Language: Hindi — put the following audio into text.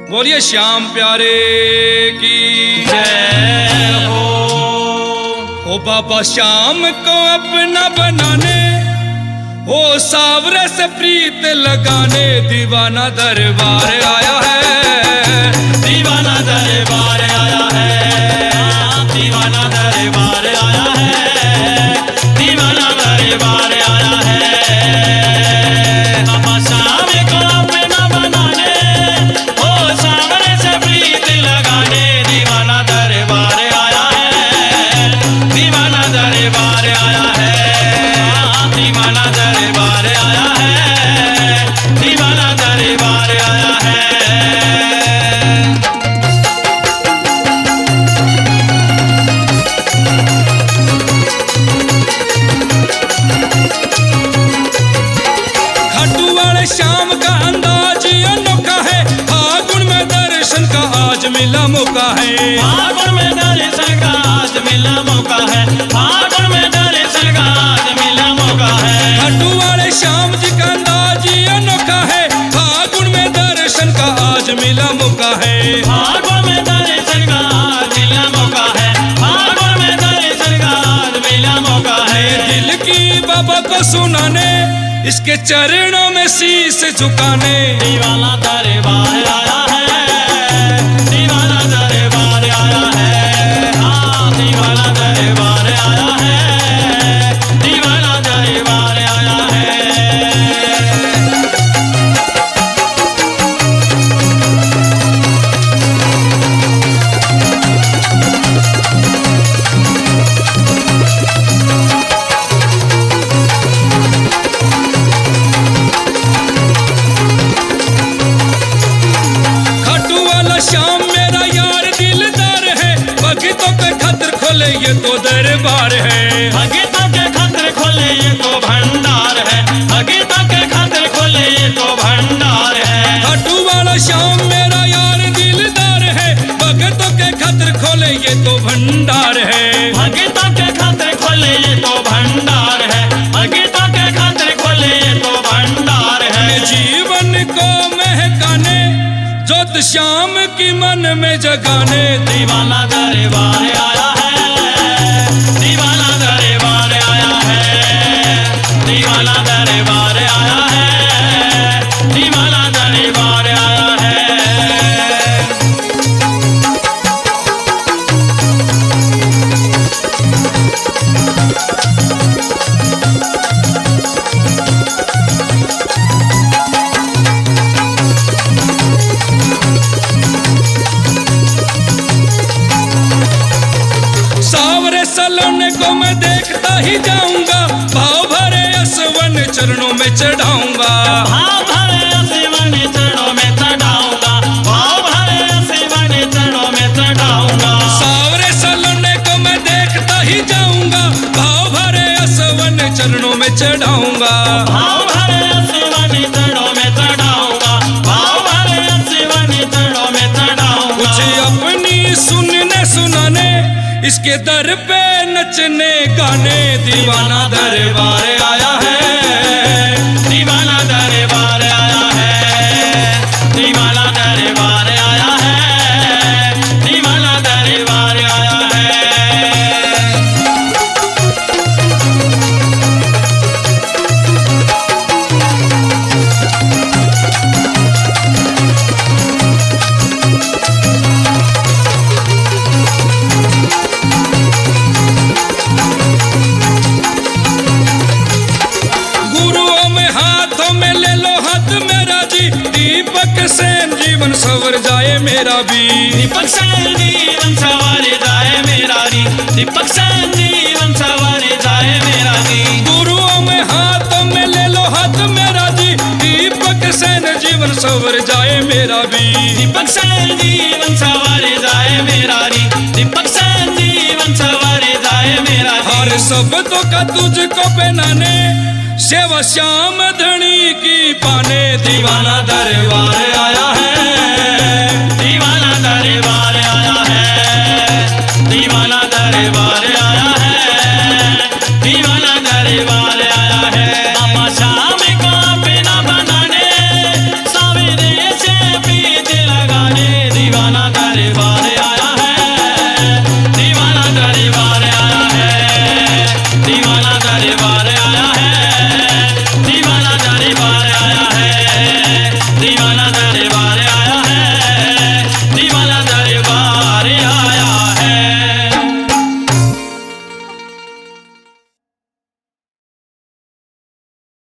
बोलिए श्याम प्यारे की जय हो। ओ बाबा श्याम को अपना बनाने, ओ सावरे से प्रीत लगाने, दीवाना दरबार आया है, दीवाना दरबार आया है, दीवाना दरबार आया है, दीवाना दरबार आया है। बाबा श्याम को अपना बनाने, ओ सावरे से प्रीत लगाने, दीवाना दरबार आया है, दीवाना दरबार आया है, दीवाना दरबार आया है, दीवाना दरबार आया है। खाटू वाले श्याम का अंदाज अनोखा है, फागुन में दर्शन का आज मिला मौका है, फागुन में दर्शन का आज मिला मौका है, फागुन में दर्शन का आज मिला मौका है। खाटू वाले श्याम जी का अंदाज अनोखा है, फागुन में दर्शन का आज मिला मौका है, फागुन में दर्शन का आज मिला मौका है, फागुन में दर्शन का आज मिला मौका है। दिल की बाबा को सुनाने, इसके चरणों में शीश झुकाने, दीवाना दरबार आया है, दीवाना दरबार आया है, हाँ दीवाना दरबार आया है, दीवाना दरबार आया है। खाटू वाला श्याम मेरा यार दिलदार है, भक्तों के खातिर खोले ये तो दरबार है, भगतों के खातिर खोले ये तो भंडार है, भगतों के खातिर खोले ये तो भंडार है। खाटू वाला श्याम मेरा यार दिलदार है, भक्तों के खातिर खोले ये तो भंडार है, भगतों के खातिर खोले ये तो भंडार है, भगतों के खातिर खोले ये तो भंडार है। अपने जीवन को महकाने, जोत श्याम की मन में जगाने, दीवाना दरबार आया है, दीवाना दरबार आया है, दीवाना दरबार आया है, दीवाना दरबार आया है। सावरे सलोने को मैं देखता ही जाऊंगा, भाव भरे असवन चरणों में चढ़ाऊंगा, भाव भरे शिवन चरणों में चढ़ाऊंगा, भाव भरे शिवन चरणों में चढ़ाऊंगा। सावरे सलोने को मैं देखता ही जाऊंगा, भाव भरे असवन चरणों में चढ़ाऊंगा, भाव भरे शिवन चरणों में चढ़ाऊंगा, भाव भरे शिवन चरणों में चढ़ाऊंगा। कुछ अपनी सुनने सुनाने, इसके दर पे नचने गाने, दीवाना दरबार आया है, दीवाना दरबार आया है, दीवाना दरबार आया है, दीवाना दरबार आया है। गुरुओं में हाथों में ले लो हाथ मेरा जी, दीपक सेन जीवन सवर जाए मेरा भी, दीपक संजीवन सवारे जाए मेरा री, दीपक संजीवन सवारे जाए मेरा री। गुरुओं में हाथों में ले लो हाथ मेरा जी, दीपक सेन जीवन सवर जाए मेरा भी, दीपक संजीवन सवारे जाए मेरा री, दीपक संजीवन सवारे जाए मेरा री। हर शब्दों का तुझको पहनाने, सेवा श्याम धनी की पाने, दीवाना दरबार आया